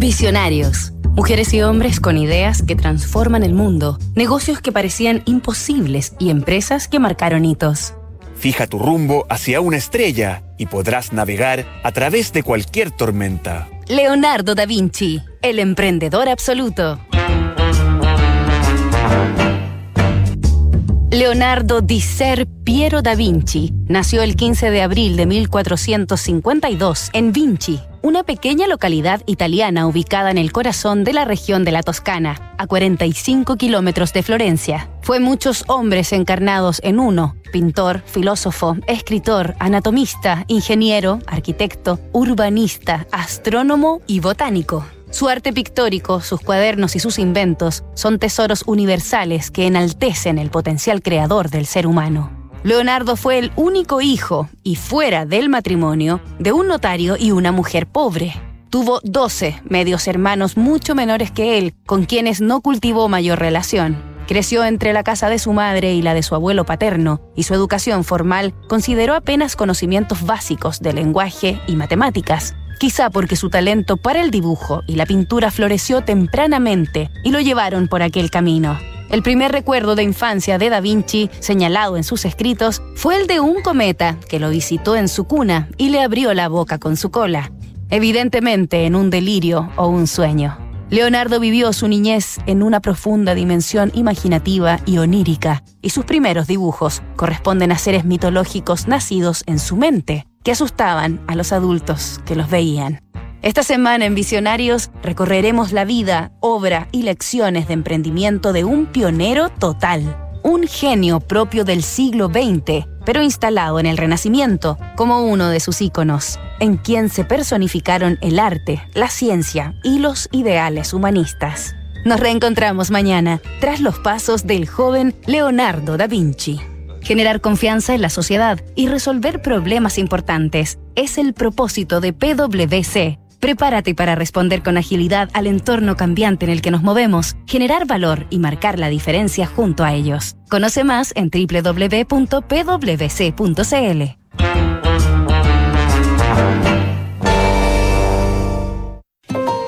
Visionarios. Mujeres y hombres con ideas que transforman el mundo, negocios que parecían imposibles y empresas que marcaron hitos. Fija tu rumbo hacia una estrella y podrás navegar a través de cualquier tormenta. Leonardo da Vinci, el emprendedor absoluto. Leonardo di Ser Piero da Vinci nació el 15 de abril de 1452 en Vinci, una pequeña localidad italiana ubicada en el corazón de la región de la Toscana, a 45 kilómetros de Florencia. Fue muchos hombres encarnados en uno: pintor, filósofo, escritor, anatomista, ingeniero, arquitecto, urbanista, astrónomo y botánico. Su arte pictórico, sus cuadernos y sus inventos son tesoros universales que enaltecen el potencial creador del ser humano. Leonardo fue el único hijo, y fuera del matrimonio, de un notario y una mujer pobre. Tuvo 12 medios hermanos mucho menores que él, con quienes no cultivó mayor relación. Creció entre la casa de su madre y la de su abuelo paterno, y su educación formal consideró apenas conocimientos básicos de lenguaje y matemáticas. Quizá porque su talento para el dibujo y la pintura floreció tempranamente y lo llevaron por aquel camino. El primer recuerdo de infancia de Da Vinci, señalado en sus escritos, fue el de un cometa que lo visitó en su cuna y le abrió la boca con su cola, evidentemente en un delirio o un sueño. Leonardo vivió su niñez en una profunda dimensión imaginativa y onírica, y sus primeros dibujos corresponden a seres mitológicos nacidos en su mente, que asustaban a los adultos que los veían. Esta semana en Visionarios recorreremos la vida, obra y lecciones de emprendimiento de un pionero total, un genio propio del siglo XX, pero instalado en el Renacimiento como uno de sus íconos, en quien se personificaron el arte, la ciencia y los ideales humanistas. Nos reencontramos mañana, tras los pasos del joven Leonardo da Vinci. Generar confianza en la sociedad y resolver problemas importantes es el propósito de PwC. Prepárate para responder con agilidad al entorno cambiante en el que nos movemos, generar valor y marcar la diferencia junto a ellos. Conoce más en www.pwc.cl.